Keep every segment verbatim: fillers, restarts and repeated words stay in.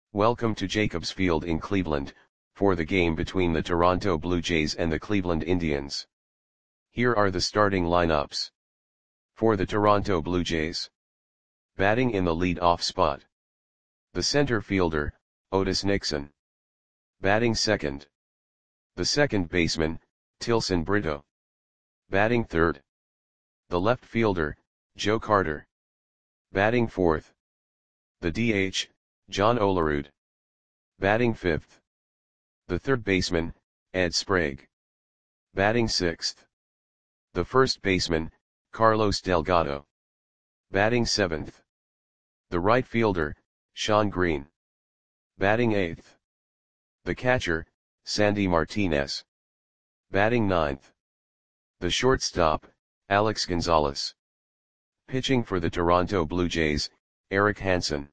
Welcome to Jacobs Field in Cleveland, for the game between the Toronto Blue Jays and the Cleveland Indians. Here are the starting lineups. For the Toronto Blue Jays. Batting in the lead-off spot. The center fielder, Otis Nixon. Batting second. The second baseman, Tilson Brito. Batting third. The left fielder, Joe Carter. Batting fourth. The D H, John Olerud. Batting fifth. The third baseman, Ed Sprague. Batting sixth. The first baseman, Carlos Delgado. Batting seventh. The right fielder, Shawn Green. Batting eighth. The catcher, Sandy Martinez. Batting ninth. The shortstop, Alex Gonzalez. Pitching for the Toronto Blue Jays, Eric Hansen.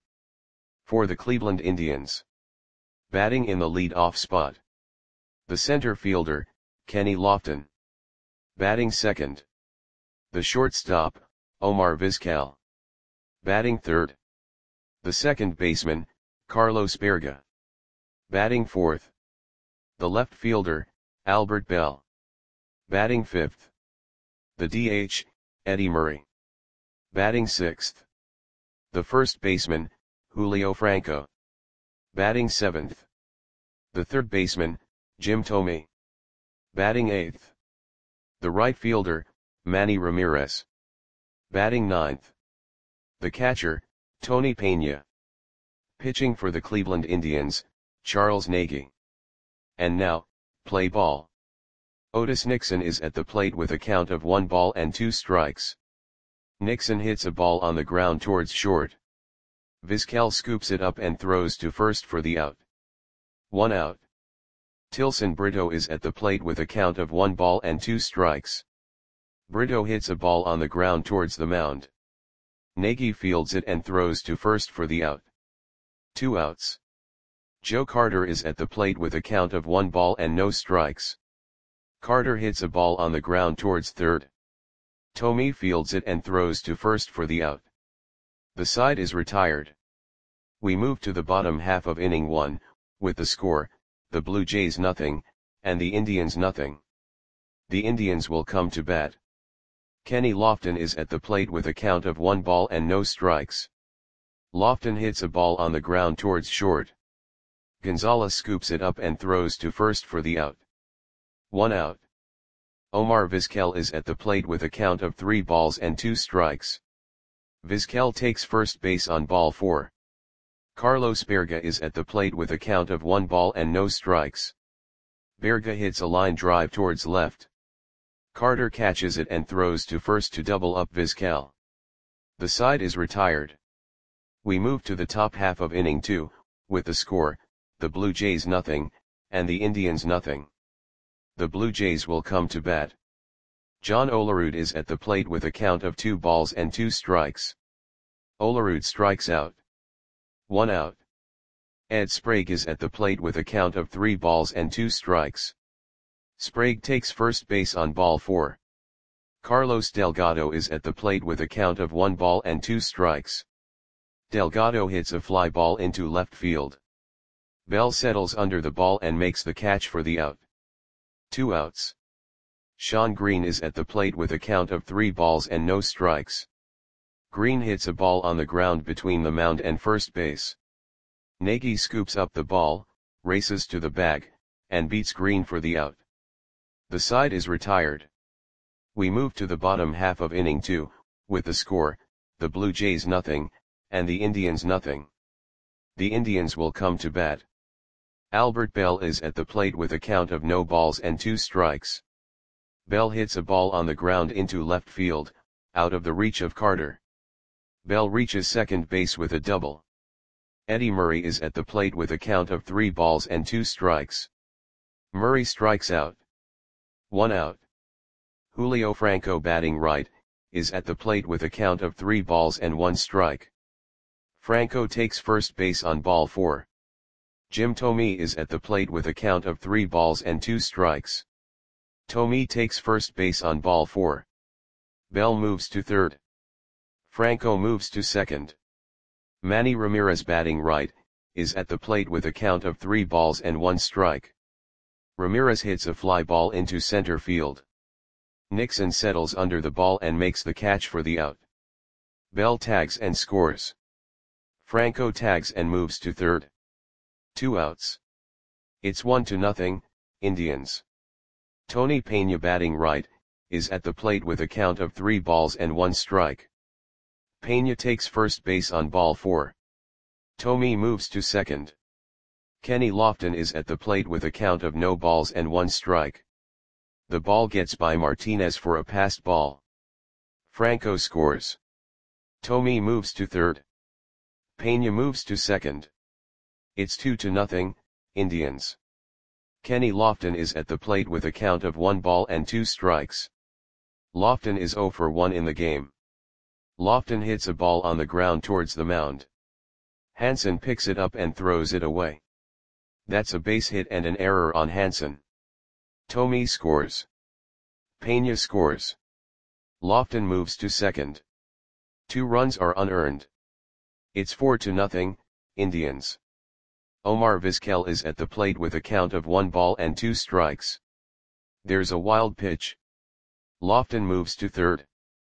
For the Cleveland Indians. Batting in the lead-off spot. The center fielder, Kenny Lofton. Batting second. The shortstop, Omar Vizquel. Batting third. The second baseman, Carlos Berga. Batting fourth. The left fielder, Albert Bell. Batting fifth. The D H, Eddie Murray. Batting sixth. The first baseman, Julio Franco. Batting seventh. The third baseman, Jim Thome. Batting eighth. The right fielder, Manny Ramirez. Batting ninth. The catcher, Tony Peña. Pitching for the Cleveland Indians, Charles Nagy. And now, play ball. Otis Nixon is at the plate with a count of one ball and two strikes. Nixon hits a ball on the ground towards short. Vizquel scoops it up and throws to first for the out. One out. Tilson Brito is at the plate with a count of one ball and two strikes. Brito hits a ball on the ground towards the mound. Nagy fields it and throws to first for the out. Two outs. Joe Carter is at the plate with a count of one ball and no strikes. Carter hits a ball on the ground towards third. Thome fields it and throws to first for the out. The side is retired. We move to the bottom half of inning one, with the score, the Blue Jays nothing, and the Indians nothing. The Indians will come to bat. Kenny Lofton is at the plate with a count of one ball and no strikes. Lofton hits a ball on the ground towards short. Gonzalez scoops it up and throws to first for the out. One out. Omar Vizquel is at the plate with a count of three balls and two strikes. Vizquel takes first base on ball four. Carlos Berga is at the plate with a count of one ball and no strikes. Berga hits a line drive towards left. Carter catches it and throws to first to double up Vizquel. The side is retired. We move to the top half of inning two, with the score, the Blue Jays nothing, and the Indians nothing. The Blue Jays will come to bat. John Olerud is at the plate with a count of two balls and two strikes. Olerud strikes out. One out. Ed Sprague is at the plate with a count of three balls and two strikes. Sprague takes first base on ball four. Carlos Delgado is at the plate with a count of one ball and two strikes. Delgado hits a fly ball into left field. Bell settles under the ball and makes the catch for the out. Two outs. Shawn Green is at the plate with a count of three balls and no strikes. Green hits a ball on the ground between the mound and first base. Nagy scoops up the ball, races to the bag, and beats Green for the out. The side is retired. We move to the bottom half of inning two, with the score, the Blue Jays nothing, and the Indians nothing. The Indians will come to bat. Albert Bell is at the plate with a count of no balls and two strikes. Bell hits a ball on the ground into left field, out of the reach of Carter. Bell reaches second base with a double. Eddie Murray is at the plate with a count of three balls and two strikes. Murray strikes out. One out. Julio Franco, batting right, is at the plate with a count of three balls and one strike. Franco takes first base on ball four. Jim Thome is at the plate with a count of three balls and two strikes. Thome takes first base on ball four. Bell moves to third. Franco moves to second. Manny Ramirez, batting right, is at the plate with a count of three balls and one strike. Ramirez hits a fly ball into center field. Nixon settles under the ball and makes the catch for the out. Bell tags and scores. Franco tags and moves to third. Two outs. It's one to nothing, Indians. Tony Peña, batting right, is at the plate with a count of three balls and one strike. Peña takes first base on ball four. Thome moves to second. Kenny Lofton is at the plate with a count of no balls and one strike. The ball gets by Martinez for a passed ball. Franco scores. Thome moves to third. Peña moves to second. It's two to nothing, Indians. Kenny Lofton is at the plate with a count of one ball and two strikes. Lofton is zero for one in the game. Lofton hits a ball on the ground towards the mound. Hansen picks it up and throws it away. That's a base hit and an error on Hansen. Thome scores. Peña scores. Lofton moves to second. Two runs are unearned. It's four to nothing, Indians. Omar Vizquel is at the plate with a count of one ball and two strikes. There's a wild pitch. Lofton moves to third.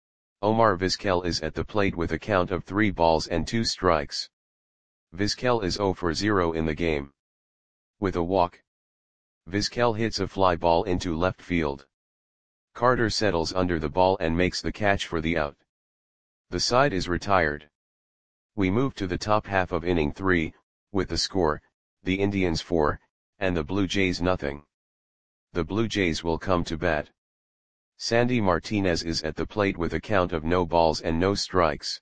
Omar Vizquel is at the plate with a count of three balls and two strikes. Vizquel is zero for zero in the game. With a walk, Vizquel hits a fly ball into left field. Carter settles under the ball and makes the catch for the out. The side is retired. We move to the top half of inning three, with the score, the Indians four, and the Blue Jays nothing. The Blue Jays will come to bat. Sandy Martinez is at the plate with a count of no balls and no strikes.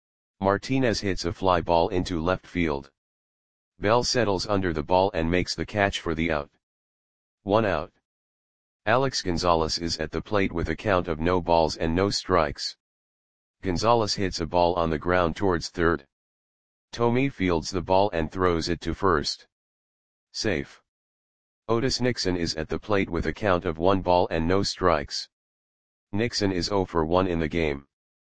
Martinez hits a fly ball into left field. Bell settles under the ball and makes the catch for the out. One out. Alex Gonzalez is at the plate with a count of no balls and no strikes. Gonzalez hits a ball on the ground towards third. Thome fields the ball and throws it to first. Safe. Otis Nixon is at the plate with a count of one ball and no strikes. Nixon is zero for one in the game.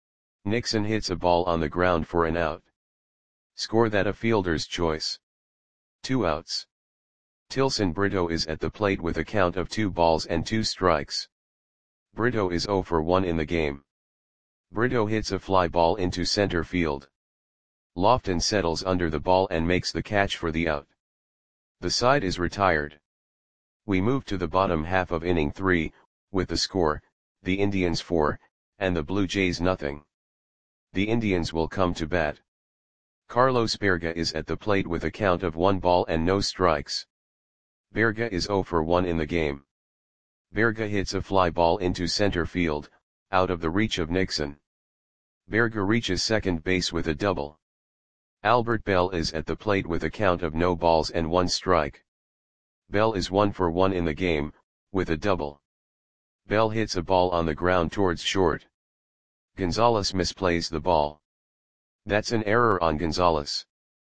Nixon hits a ball on the ground for an out. Score that a fielder's choice. Two outs. Tilson Brito is at the plate with a count of two balls and two strikes. Brito is zero for one in the game. Brito hits a fly ball into center field. Lofton settles under the ball and makes the catch for the out. The side is retired. We move to the bottom half of inning three, with the score, the Indians four, and the Blue Jays nothing. The Indians will come to bat. Carlos Berga is at the plate with a count of one ball and no strikes. Berga is zero for one in the game. Berga hits a fly ball into center field, out of the reach of Nixon. Berga reaches second base with a double. Albert Bell is at the plate with a count of no balls and one strike. Bell is one for one in the game, with a double. Bell hits a ball on the ground towards short. Gonzalez misplays the ball. That's an error on Gonzalez.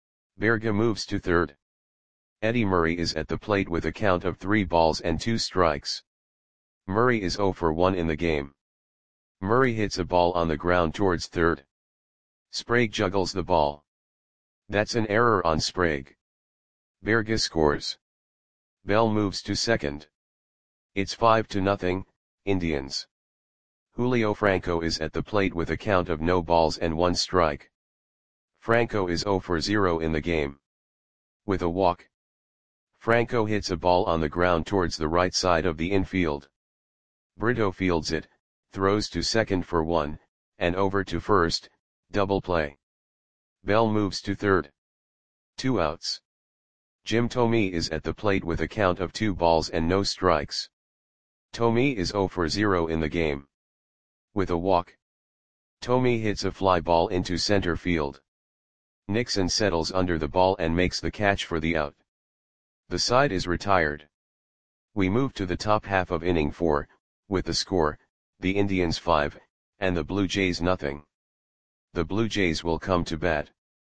Berga moves to third. Eddie Murray is at the plate with a count of three balls and two strikes. Murray is zero for one in the game. Murray hits a ball on the ground towards third. Sprague juggles the ball. That's an error on Sprague. Berga scores. Bell moves to second. It's five to nothing, Indians. Julio Franco is at the plate with a count of no balls and one strike. Franco is zero for zero in the game. With a walk, Franco hits a ball on the ground towards the right side of the infield. Brito fields it, throws to second for one, and over to first, double play. Bell moves to third. Two outs. Jim Thome is at the plate with a count of two balls and no strikes. Thome is zero for zero in the game. With a walk, Thome hits a fly ball into center field. Nixon settles under the ball and makes the catch for the out. The side is retired. We move to the top half of inning four, with the score, the Indians five, and the Blue Jays nothing. The Blue Jays will come to bat.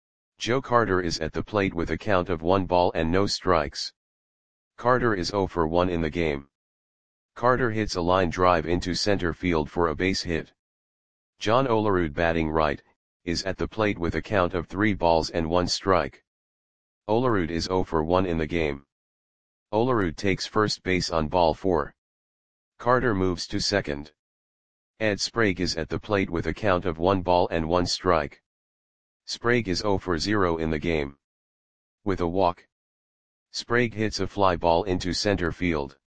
Joe Carter is at the plate with a count of one ball and no strikes. Carter is zero for one in the game. Carter hits a line drive into center field for a base hit. John Olerud, batting right, is at the plate with a count of three balls and one strike. Olerud is zero for one in the game. Olerud takes first base on ball four. Carter moves to second. Ed Sprague is at the plate with a count of one ball and one strike. Sprague is zero for zero in the game. With a walk, Sprague hits a fly ball into center field.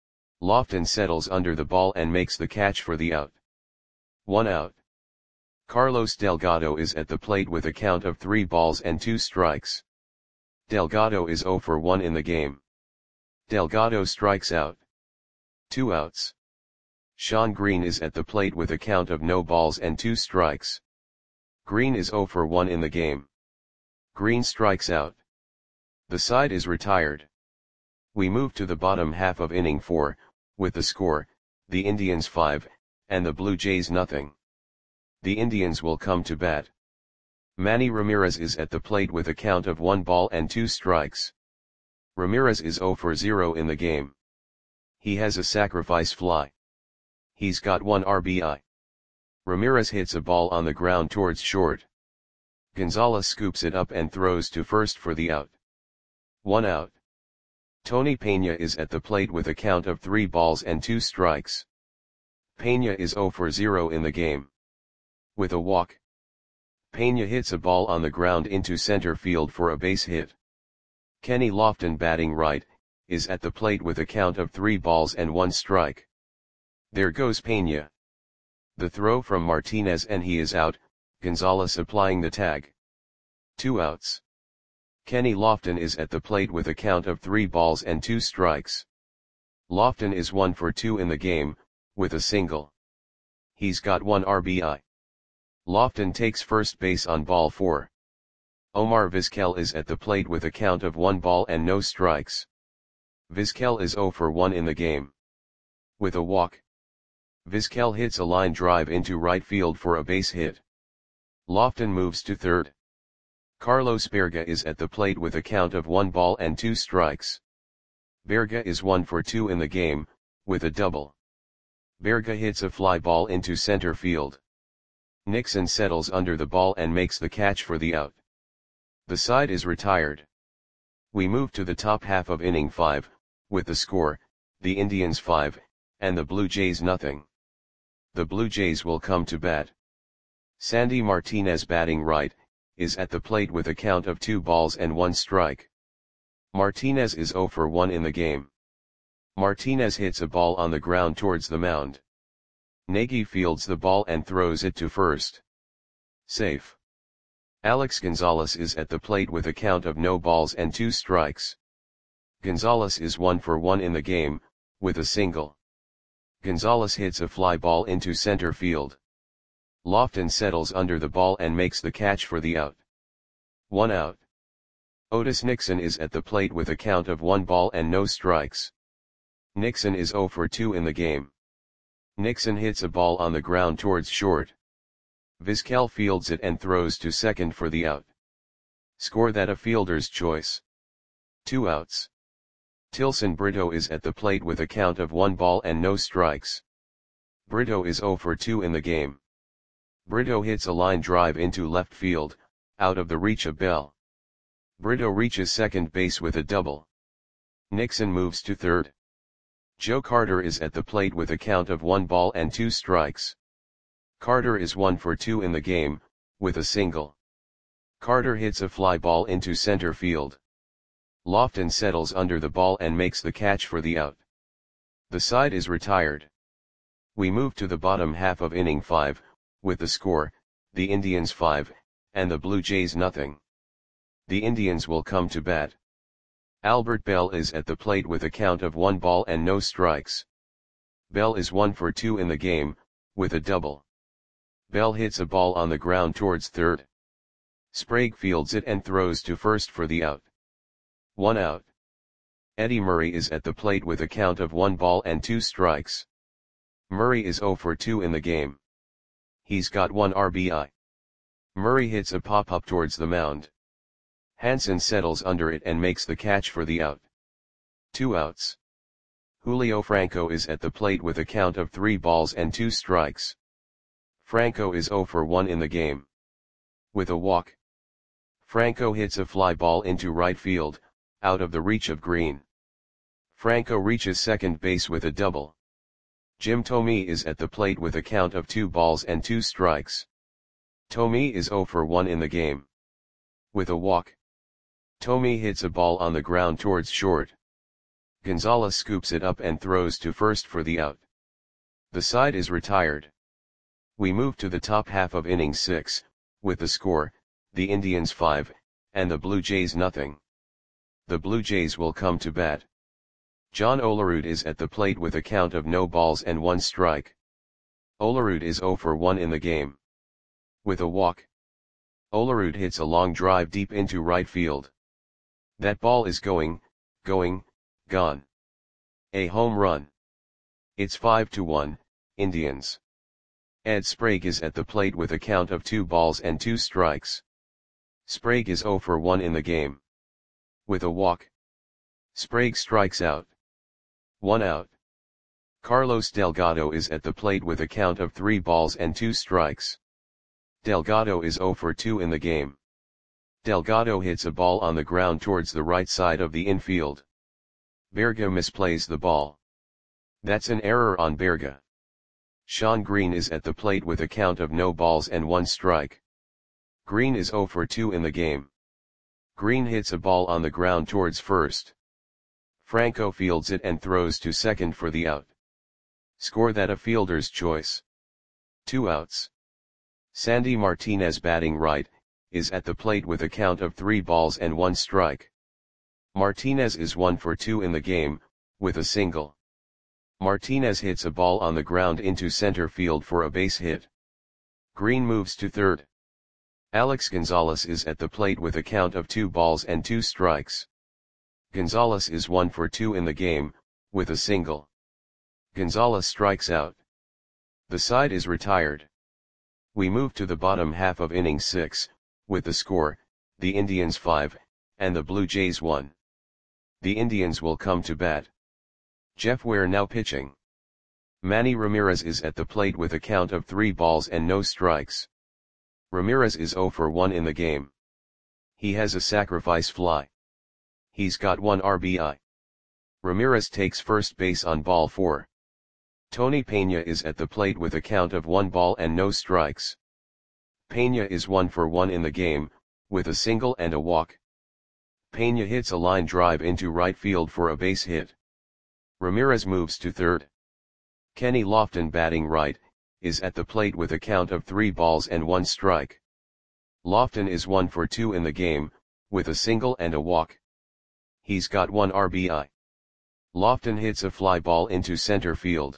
Lofton settles under the ball and makes the catch for the out. One out. Carlos Delgado is at the plate with a count of three balls and two strikes. Delgado is zero for one in the game. Delgado strikes out. Two outs. Sean Green is at the plate with a count of no balls and two strikes. Green is zero for one in the game. Green strikes out. The side is retired. We move to the bottom half of inning four, with the score, the Indians five, and the Blue Jays nothing. The Indians will come to bat. Manny Ramirez is at the plate with a count of one ball and two strikes. Ramirez is zero for zero in the game. He has a sacrifice fly. He's got one R B I. Ramirez hits a ball on the ground towards short. Gonzalez scoops it up and throws to first for the out. One out. Tony Peña is at the plate with a count of three balls and two strikes. Peña is zero for zero in the game. With a walk, Peña hits a ball on the ground into center field for a base hit. Kenny Lofton, batting right, is at the plate with a count of three balls and one strike. There goes Peña. The throw from Martinez and he is out, Gonzalez applying the tag. Two outs. Kenny Lofton is at the plate with a count of three balls and two strikes. Lofton is one for two in the game, with a single. He's got one R B I. Lofton takes first base on ball four. Omar Vizquel is at the plate with a count of one ball and no strikes. Vizquel is zero for one in the game. With a walk, Vizquel hits a line drive into right field for a base hit. Lofton moves to third. Carlos Berga is at the plate with a count of one ball and two strikes. Berga is one for two in the game, with a double. Berga hits a fly ball into center field. Nixon settles under the ball and makes the catch for the out. The side is retired. We move to the top half of inning five, with the score, the Indians five, and the Blue Jays nothing. The Blue Jays will come to bat. Sandy Martinez, batting right, is at the plate with a count of two balls and one strike. Martinez is zero for one in the game. Martinez hits a ball on the ground towards the mound. Nagy fields the ball and throws it to first. Safe. Alex Gonzalez is at the plate with a count of no balls and two strikes. Gonzalez is one for one in the game, with a single. Gonzalez hits a fly ball into center field. Lofton settles under the ball and makes the catch for the out. One out. Otis Nixon is at the plate with a count of one ball and no strikes. Nixon is zero for two in the game. Nixon hits a ball on the ground towards short. Vizquel fields it and throws to second for the out. Score that a fielder's choice. Two outs. Tilson Brito is at the plate with a count of one ball and no strikes. Brito is zero for two in the game. Brito hits a line drive into left field, out of the reach of Bell. Brito reaches second base with a double. Nixon moves to third. Joe Carter is at the plate with a count of one ball and two strikes. Carter is one for two in the game, with a single. Carter hits a fly ball into center field. Lofton settles under the ball and makes the catch for the out. The side is retired. We move to the bottom half of inning five, with the score, the Indians five, and the Blue Jays nothing. The Indians will come to bat. Albert Bell is at the plate with a count of one ball and no strikes. Bell is one for two in the game, with a double. Bell hits a ball on the ground towards third. Sprague fields it and throws to first for the out. One out. Eddie Murray is at the plate with a count of one ball and two strikes. Murray is zero for two in the game. He's got one R B I. Murray hits a pop-up towards the mound. Hansen settles under it and makes the catch for the out. Two outs. Julio Franco is at the plate with a count of three balls and two strikes. Franco is zero for one in the game. With a walk, Franco hits a fly ball into right field, out of the reach of Green. Franco reaches second base with a double. Jim Thome is at the plate with a count of two balls and two strikes. Thome is zero for one in the game. With a walk, Thome hits a ball on the ground towards short. Gonzalez scoops it up and throws to first for the out. The side is retired. We move to the top half of inning six, with the score, the Indians five, and the Blue Jays nothing. The Blue Jays will come to bat. John Olerud is at the plate with a count of no balls and one strike. Olerud is zero for one in the game. With a walk, Olerud hits a long drive deep into right field. That ball is going, going, gone. A home run. It's five to one, Indians. Ed Sprague is at the plate with a count of two balls and two strikes. Sprague is zero for one in the game. With a walk, Sprague strikes out. One out. Carlos Delgado is at the plate with a count of three balls and two strikes. Delgado is zero for two in the game. Delgado hits a ball on the ground towards the right side of the infield. Berga misplays the ball. That's an error on Berga. Sean Green is at the plate with a count of no balls and one strike. Green is zero for two in the game. Green hits a ball on the ground towards first. Franco fields it and throws to second for the out. Score that a fielder's choice. Two outs. Sandy Martinez, batting right, is at the plate with a count of three balls and one strike. Martinez is one for two in the game, with a single. Martinez hits a ball on the ground into center field for a base hit. Green moves to third. Alex Gonzalez is at the plate with a count of two balls and two strikes. Gonzalez is one for two in the game, with a single. Gonzalez strikes out. The side is retired. We move to the bottom half of inning six, with the score, the Indians five, and the Blue Jays one. The Indians will come to bat. Jeff Ware now pitching. Manny Ramirez is at the plate with a count of three balls and no strikes. Ramirez is zero for one in the game. He has a sacrifice fly. He's got one R B I. Ramirez takes first base on ball four. Tony Peña is at the plate with a count of one ball and no strikes. Peña is one for one in the game, with a single and a walk. Peña hits a line drive into right field for a base hit. Ramirez moves to third. Kenny Lofton, batting right, is at the plate with a count of three balls and one strike. Lofton is one for two in the game, with a single and a walk. He's got one R B I. Lofton hits a fly ball into center field.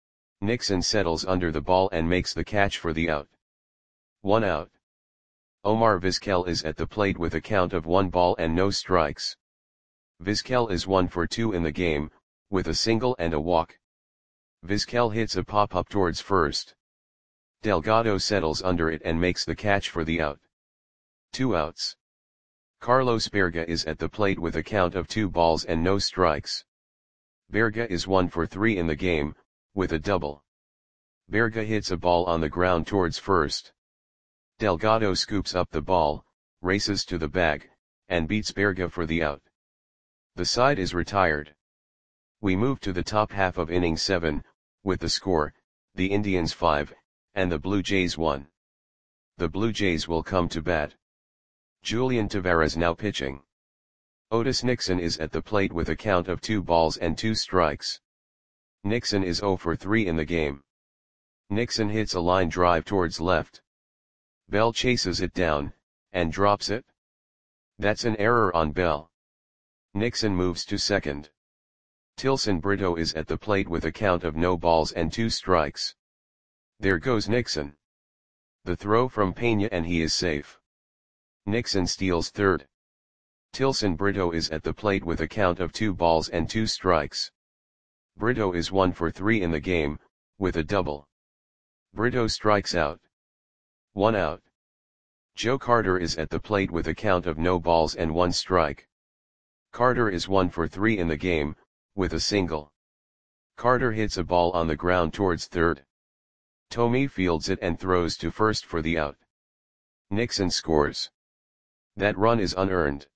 Nixon settles under the ball and makes the catch for the out. One out. Omar Vizquel is at the plate with a count of one ball and no strikes. Vizquel is one for two in the game, with a single and a walk. Vizquel hits a pop-up towards first. Delgado settles under it and makes the catch for the out. Two outs. Carlos Berga is at the plate with a count of two balls and no strikes. Berga is one for three in the game, with a double. Berga hits a ball on the ground towards first. Delgado scoops up the ball, races to the bag, and beats Berga for the out. The side is retired. We move to the top half of inning seven, with the score, the Indians five, and the Blue Jays one. The Blue Jays will come to bat. Julian Taveras now pitching. Otis Nixon is at the plate with a count of two balls and two strikes. Nixon is zero for three in the game. Nixon hits a line drive towards left. Bell chases it down, and drops it. That's an error on Bell. Nixon moves to second. Tilson Brito is at the plate with a count of no balls and two strikes. There goes Nixon. The throw from Peña and he is safe. Nixon steals third. Tilson Brito is at the plate with a count of two balls and two strikes. Brito is one for three in the game, with a double. Brito strikes out. One out. Joe Carter is at the plate with a count of no balls and one strike. Carter is one for three in the game, with a single. Carter hits a ball on the ground towards third. Thome fields it and throws to first for the out. Nixon scores. That run is unearned.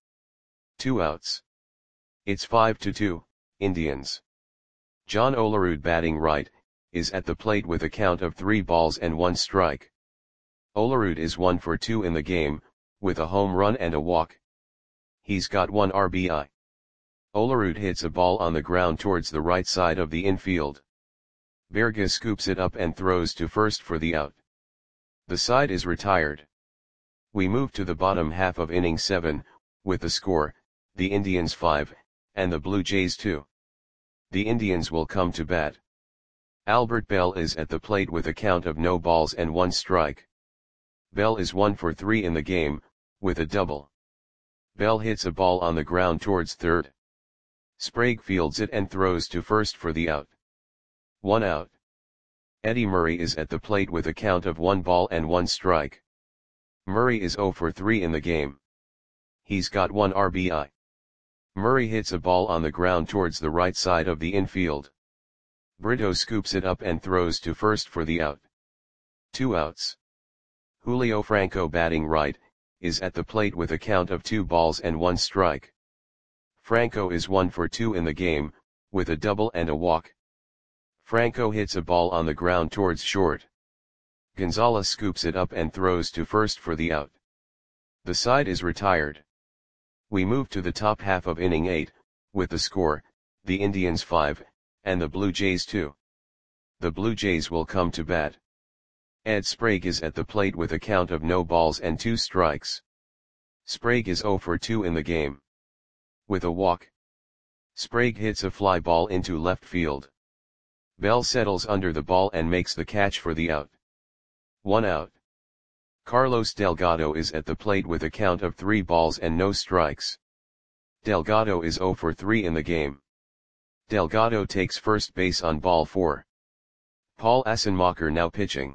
Two outs. It's five to two, Indians. John Olerud batting right, is at the plate with a count of three balls and one strike. Olerud is one for two in the game, with a home run and a walk. He's got one R B I. Olerud hits a ball on the ground towards the right side of the infield. Berga scoops it up and throws to first for the out. The side is retired. We move to the bottom half of inning seven, with the score, the Indians five, and the Blue Jays two. The Indians will come to bat. Albert Bell is at the plate with a count of no balls and one strike. Bell is one for three in the game, with a double. Bell hits a ball on the ground towards third. Sprague fields it and throws to first for the out. One out. Eddie Murray is at the plate with a count of one ball and one strike. Murray is zero for three in the game. He's got one R B I. Murray hits a ball on the ground towards the right side of the infield. Brito scoops it up and throws to first for the out. Two outs. Julio Franco batting right, is at the plate with a count of two balls and one strike. Franco is one for two in the game, with a double and a walk. Franco hits a ball on the ground towards short. Gonzalez scoops it up and throws to first for the out. The side is retired. We move to the top half of inning eight, with the score, the Indians five, and the Blue Jays two. The Blue Jays will come to bat. Ed Sprague is at the plate with a count of no balls and two strikes. Sprague is zero for two in the game. With a walk. Sprague hits a fly ball into left field. Bell settles under the ball and makes the catch for the out. One out. Carlos Delgado is at the plate with a count of three balls and no strikes. Delgado is zero for three in the game. Delgado takes first base on ball four. Paul Assenmacher now pitching.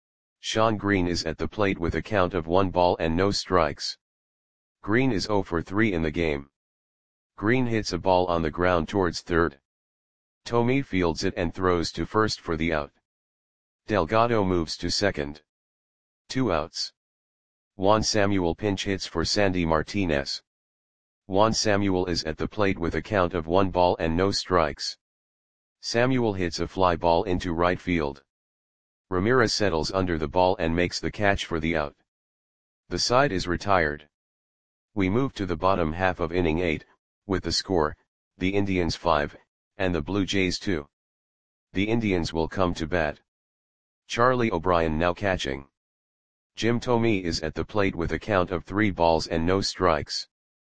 Sean Green is at the plate with a count of one ball and no strikes. Green is zero for three in the game. Green hits a ball on the ground towards third. Tomei fields it and throws to first for the out. Delgado moves to second. Two outs. Juan Samuel pinch hits for Sandy Martinez. Juan Samuel is at the plate with a count of one ball and no strikes. Samuel hits a fly ball into right field. Ramirez settles under the ball and makes the catch for the out. The side is retired. We move to the bottom half of inning eight, with the score, the Indians five, and the Blue Jays two. The Indians will come to bat. Charlie O'Brien now catching. Jim Tomei is at the plate with a count of three balls and no strikes.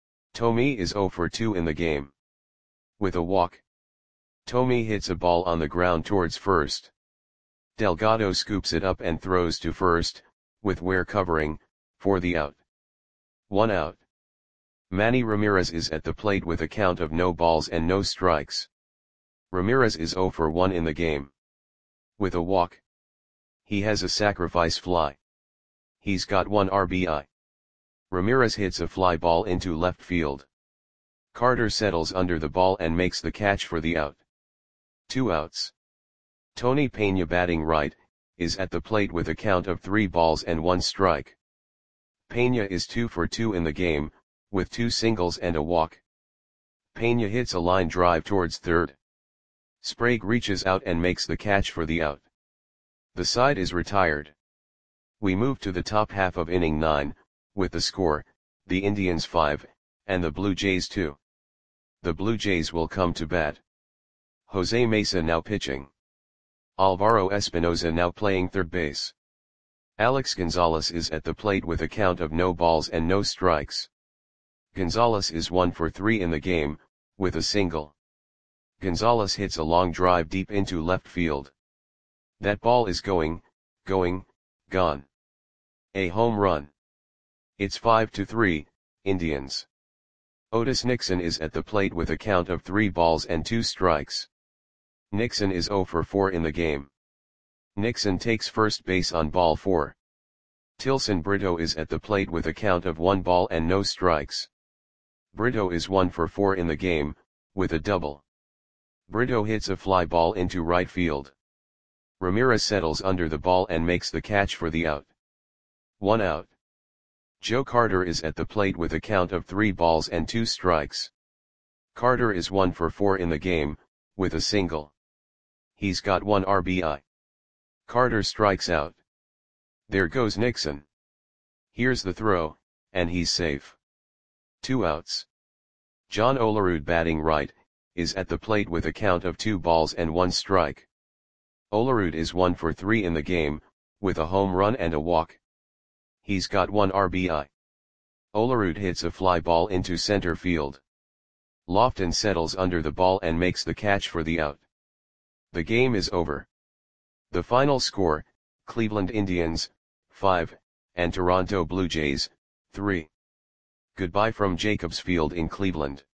Tomei is zero for two in the game. With a walk. Tomei hits a ball on the ground towards first. Delgado scoops it up and throws to first, with Ware covering, for the out. One out. Manny Ramirez is at the plate with a count of no balls and no strikes. Ramirez is zero for one in the game. With a walk. He has a sacrifice fly. He's got one R B I. Ramirez hits a fly ball into left field. Carter settles under the ball and makes the catch for the out. Two outs. Tony Peña batting right, is at the plate with a count of three balls and one strike. Peña is two for two in the game, with two singles and a walk. Peña hits a line drive towards third. Sprague reaches out and makes the catch for the out. The side is retired. We move to the top half of inning nine, with the score, the Indians five, and the Blue Jays two. The Blue Jays will come to bat. Jose Mesa now pitching. Alvaro Espinoza now playing third base. Alex Gonzalez is at the plate with a count of no balls and no strikes. Gonzalez is one for three in the game, with a single. Gonzalez hits a long drive deep into left field. That ball is going, going, gone. A home run. It's five to three, Indians. Otis Nixon is at the plate with a count of three balls and two strikes. Nixon is zero for four in the game. Nixon takes first base on ball four. Tilson Brito is at the plate with a count of one ball and no strikes. Brito is one for four in the game, with a double. Brito hits a fly ball into right field. Ramirez settles under the ball and makes the catch for the out. One out. Joe Carter is at the plate with a count of three balls and two strikes. Carter is one for four in the game, with a single. He's got one R B I. Carter strikes out. There goes Nixon. Here's the throw, and he's safe. Two outs. John Olerud, batting right, is at the plate with a count of two balls and one strike. Olerud is one for three in the game, with a home run and a walk. He's got one R B I. Olerud hits a fly ball into center field. Lofton settles under the ball and makes the catch for the out. The game is over. The final score, Cleveland Indians, five, and Toronto Blue Jays, three. Goodbye from Jacobs Field in Cleveland.